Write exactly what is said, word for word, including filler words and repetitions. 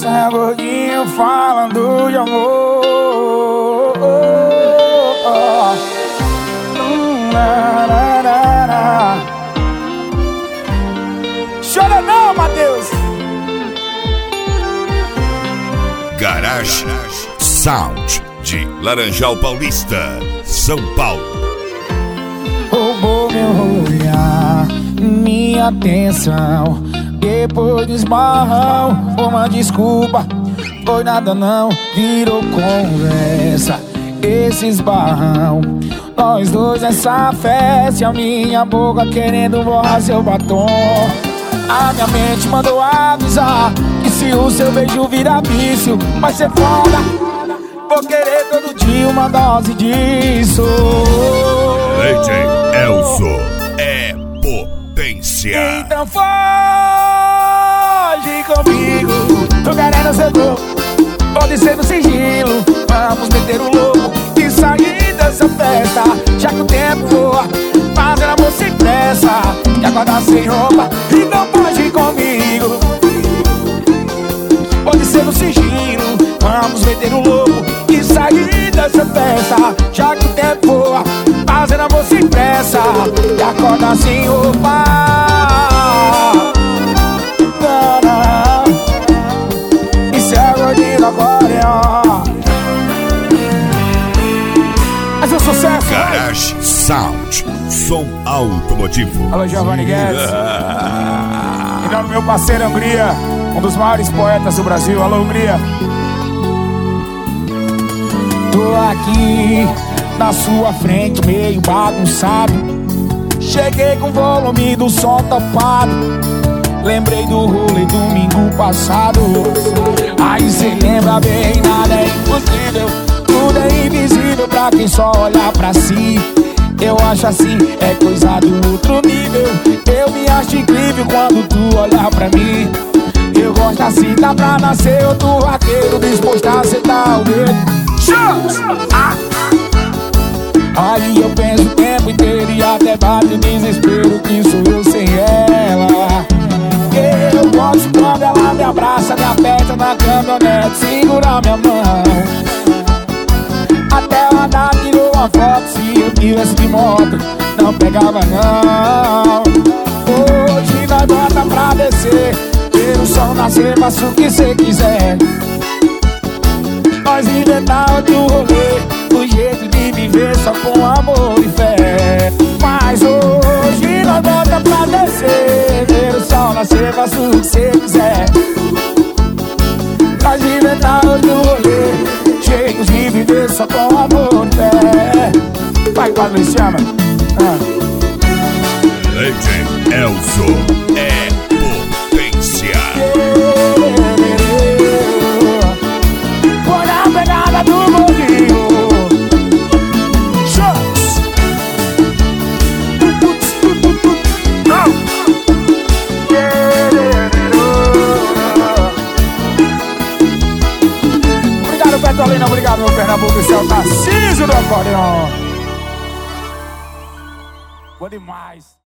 Isso é gordinho falando de amor. Hum, na, na, na, na. Chora não, Matheus. Garage Sound de Laranjal Paulista, São Paulo. Roubou meu olhar, minha atenção. Depois do esbarrão, uma desculpa, foi nada não, virou conversa. Esse esbarrão, nós dois nessa festa, a minha boca querendo borrar seu batom. A minha mente mandou avisar que se o seu beijo virar vício, vai ser foda. Vou querer todo dia uma dose disso. D J Elzo é potência. Então foge comigo, tô querendo seu corpo, pode ser no sigilo. Vamos meter o louco e sair dessa festa, já que o tempo voa, fazer amor sem pressa e acordar sem roupa. Então foge comigo, pode ser no sigilo. Vamos meter o louco e sair dessa festa, já que o tempo voa, fazer amor sem pressa e acordar sem roupa. Isso é gordinho do acordeon. Mas o sucesso. Garage Sound, som automotivo. Alô, Giovanni Guedes. Em nome do meu parceiro Hungria, um dos maiores poetas do Brasil. Alô, Hungria. Tô aqui na sua frente, meio bagunçado. Cheguei com o volume do som topado. Lembrei do rolê domingo passado. Aí cê lembra bem, nada é impossível. Tudo é invisível pra quem só olha pra si. Eu acho assim, é coisa do outro nível. Eu me acho incrível quando tu olha pra mim. Eu gosto assim, dá pra nascer outro vaqueiro disposto a sentar o dedo. Ah. Aí eu penso o tempo inteiro e até bate o desespero que sou eu sem ela. Eu gosto quando ela me abraça, me aperta na caminhonete, segura minha mão. Até ela andar tirou uma foto, se eu tivesse de moto não pegava não. Hoje nós bota pra descer, ver o sol nascer, faça o que cê quiser. Nós inventar outro rolê, o jeito de viver só com amor e fé. Mas hoje nós bota pra descer, ver o sol nascer, faça o que cê quiser. Nós inventar outro rolê, jeitos de viver só com amor e fé. Vai, quando me chama. Ah. D J Elzo é potência. Põe na pegada do gordinho. Shots. Obrigado, Petrolina. Obrigado, meu Pernambuco. Esse é o Tarcísio do acordeon. Bom demais.